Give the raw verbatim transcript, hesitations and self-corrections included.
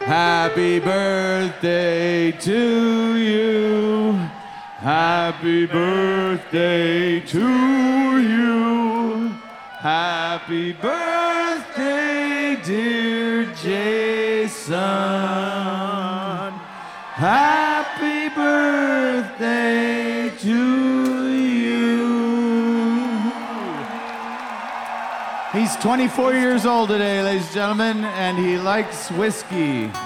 Happy birthday to you. Happy birthday to you. Happy birthday, dear Jason. Happy birthday to you. He's twenty-four years old today, ladies and gentlemen, and he likes whiskey.